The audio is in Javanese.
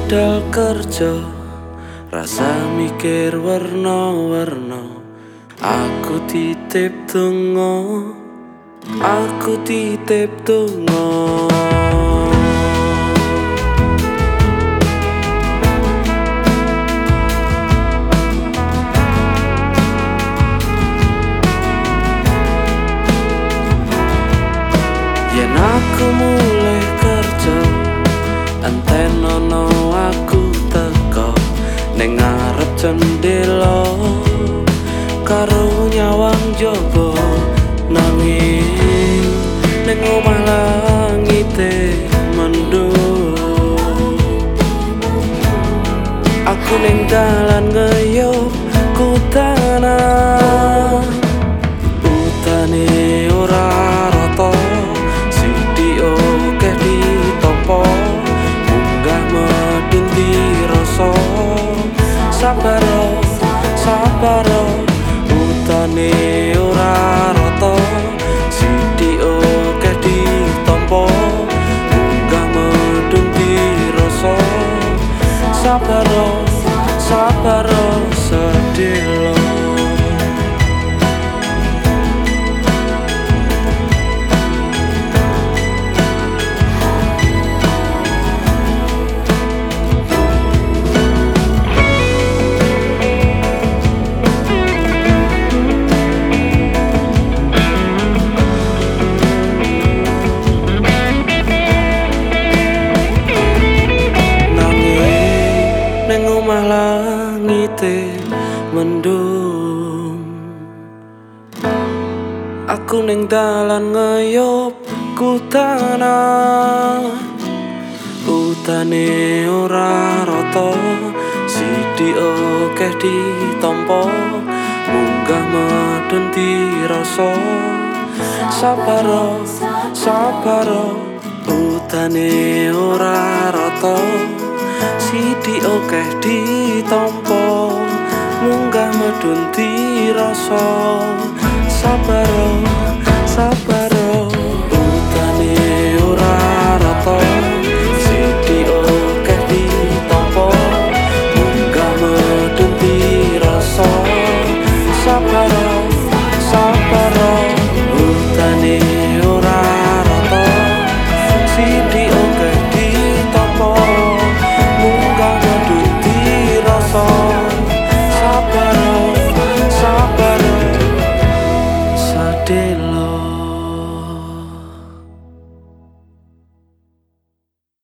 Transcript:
budal kerja, rasa mikir warna-warna. Aku titip donga, aku titip donga. Yen aku mulai kerja, antenono aku teko ning ngarep jendela karo nyawang jaba, nanging ning omah langite mendung. Aku ning dalan ngeyop kutanan, utane ora rata, sithik akeh ditampa, munggah medun dirasa. Sabar, sabar, utane ora rata, sithik akeh ditampa, munggah medun dirasa. Sabar, sabar, sedelo. Ning omah langite mendung, aku ning dalan ngeyop kutanan, utane ora rata, sithik akeh ditampa, munggah medun dirasa. Sabar, sabar, utane ora rata, sithik akeh ditampa, munggah medun dirasa. Sabar.